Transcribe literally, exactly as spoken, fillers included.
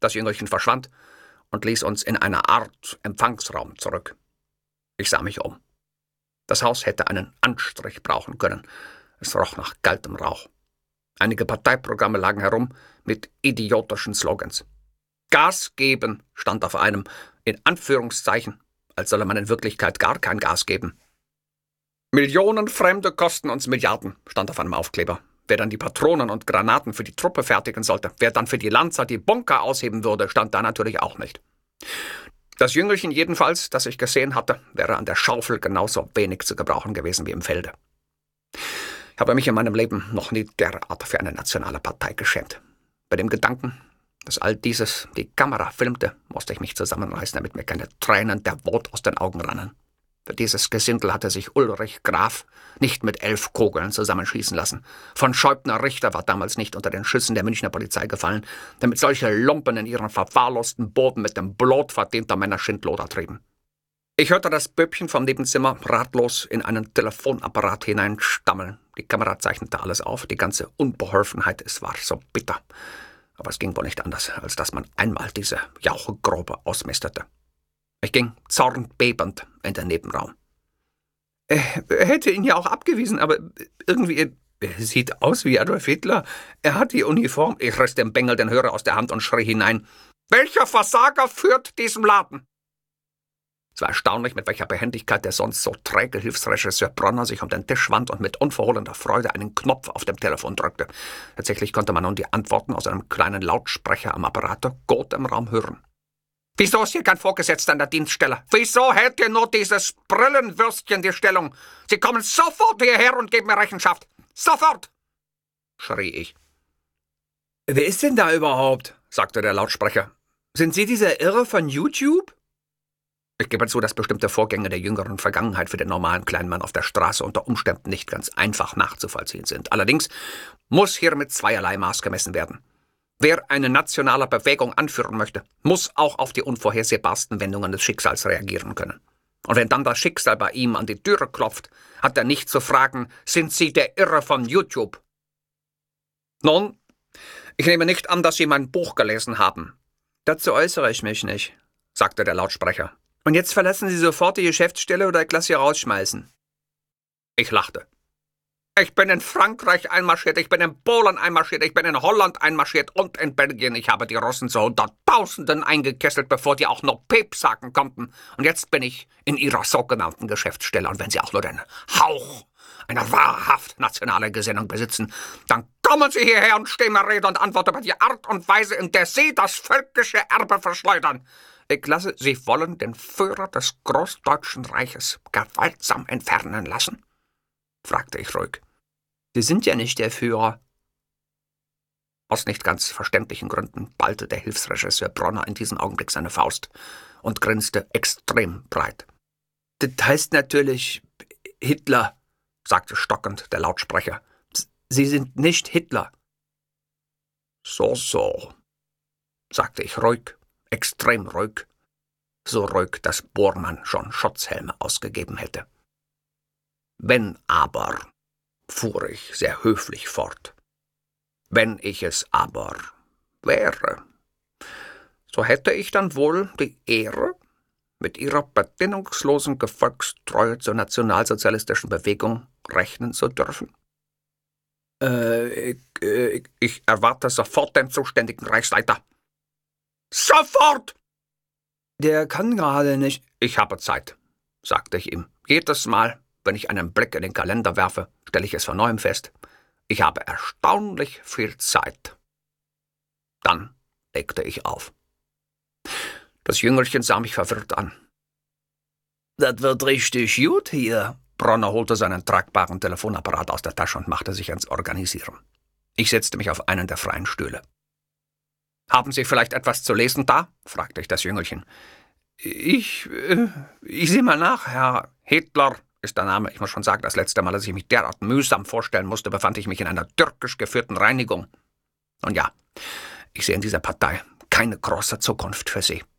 Das Jüngelchen verschwand und ließ uns in einer Art Empfangsraum zurück. Ich sah mich um. Das Haus hätte einen Anstrich brauchen können. Es roch nach kaltem Rauch. Einige Parteiprogramme lagen herum mit idiotischen Slogans. Gas geben stand auf einem, in Anführungszeichen, als solle man in Wirklichkeit gar kein Gas geben. Millionen Fremde kosten uns Milliarden, stand auf einem Aufkleber. Wer dann die Patronen und Granaten für die Truppe fertigen sollte, wer dann für die Lanzer die Bunker ausheben würde, stand da natürlich auch nicht. Das Jüngelchen jedenfalls, das ich gesehen hatte, wäre an der Schaufel genauso wenig zu gebrauchen gewesen wie im Felde. Ich habe mich in meinem Leben noch nie derart für eine nationale Partei geschämt. Bei dem Gedanken, dass all dieses die Kamera filmte, musste ich mich zusammenreißen, damit mir keine Tränen der Wut aus den Augen rannen. Für dieses Gesindel hatte sich Ulrich Graf nicht mit elf Kugeln zusammenschießen lassen. Von Scheubner Richter war damals nicht unter den Schüssen der Münchner Polizei gefallen, damit solche Lumpen in ihren verwahrlosten Boden mit dem Blut verdienter Männer Schindluder trieben. Ich hörte das Böbchen vom Nebenzimmer ratlos in einen Telefonapparat hineinstammeln. Die Kamera zeichnete alles auf, die ganze Unbeholfenheit, es war so bitter. Aber es ging wohl nicht anders, als dass man einmal diese Jauchegrube ausmisterte. Ich ging zornbebend in den Nebenraum. Er hätte ihn ja auch abgewiesen, aber irgendwie, er sieht aus wie Adolf Hitler. Er hat die Uniform. Ich riss dem Bengel den Hörer aus der Hand und schrie hinein. Welcher Versager führt diesem Laden? Es war erstaunlich, mit welcher Behendigkeit der sonst so träge Hilfsregisseur Bronner sich um den Tisch wand und mit unverhohlener Freude einen Knopf auf dem Telefon drückte. Tatsächlich konnte man nun die Antworten aus einem kleinen Lautsprecher am Apparat gut im Raum hören. Wieso ist hier kein Vorgesetzter an der Dienststelle? Wieso hält hier nur dieses Brillenwürstchen die Stellung? Sie kommen sofort hierher und geben mir Rechenschaft. Sofort! Schrie ich. Wer ist denn da überhaupt? Sagte der Lautsprecher. Sind Sie dieser Irre von YouTube? Ich gebe zu, dass bestimmte Vorgänge der jüngeren Vergangenheit für den normalen kleinen Mann auf der Straße unter Umständen nicht ganz einfach nachzuvollziehen sind. Allerdings muss hier mit zweierlei Maß gemessen werden. Wer eine nationale Bewegung anführen möchte, muss auch auf die unvorhersehbarsten Wendungen des Schicksals reagieren können. Und wenn dann das Schicksal bei ihm an die Türe klopft, hat er nicht zu fragen, sind Sie der Irre von YouTube? Nun, ich nehme nicht an, dass Sie mein Buch gelesen haben. Dazu äußere ich mich nicht, sagte der Lautsprecher. Und jetzt verlassen Sie sofort die Geschäftsstelle oder ich lasse Sie rausschmeißen. Ich lachte. Ich bin in Frankreich einmarschiert, ich bin in Polen einmarschiert, ich bin in Holland einmarschiert und in Belgien. Ich habe die Russen zu Hunderttausenden eingekesselt, bevor die auch nur Pep sagen konnten. Und jetzt bin ich in ihrer sogenannten Geschäftsstelle. Und wenn Sie auch nur den Hauch einer wahrhaft nationalen Gesinnung besitzen, dann kommen Sie hierher und stehen mir Rede und Antwort über die Art und Weise, in der Sie das völkische Erbe verschleudern. Ich lasse, Sie wollen den Führer des Großdeutschen Reiches gewaltsam entfernen lassen? Fragte ich ruhig. Sie sind ja nicht der Führer. Aus nicht ganz verständlichen Gründen ballte der Hilfsregisseur Bronner in diesem Augenblick seine Faust und grinste extrem breit. Das heißt natürlich Hitler, sagte stockend der Lautsprecher. Sie sind nicht Hitler. So, so, sagte ich ruhig, extrem ruhig, so ruhig, dass Bormann schon Schutzhelme ausgegeben hätte. Wenn aber, fuhr ich sehr höflich fort, wenn ich es aber wäre, so hätte ich dann wohl die Ehre, mit Ihrer bedingungslosen Gefolgstreue zur nationalsozialistischen Bewegung rechnen zu dürfen? Äh, ich, ich, ich erwarte sofort den zuständigen Reichsleiter. Sofort! Der kann gerade nicht. Ich habe Zeit, sagte ich ihm. Jedes Mal, wenn ich einen Blick in den Kalender werfe, stelle ich es von neuem fest. Ich habe erstaunlich viel Zeit. Dann legte ich auf. Das Jüngelchen sah mich verwirrt an. Das wird richtig gut hier. Bronner holte seinen tragbaren Telefonapparat aus der Tasche und machte sich ans Organisieren. Ich setzte mich auf einen der freien Stühle. »Haben Sie vielleicht etwas zu lesen da?« fragte ich das Jüngelchen. »Ich, äh, ich sehe mal nach, Herr Hitler«, ist der Name. Ich muss schon sagen, das letzte Mal, als ich mich derart mühsam vorstellen musste, befand ich mich in einer türkisch geführten Reinigung. Und ja, ich sehe in dieser Partei keine große Zukunft für Sie.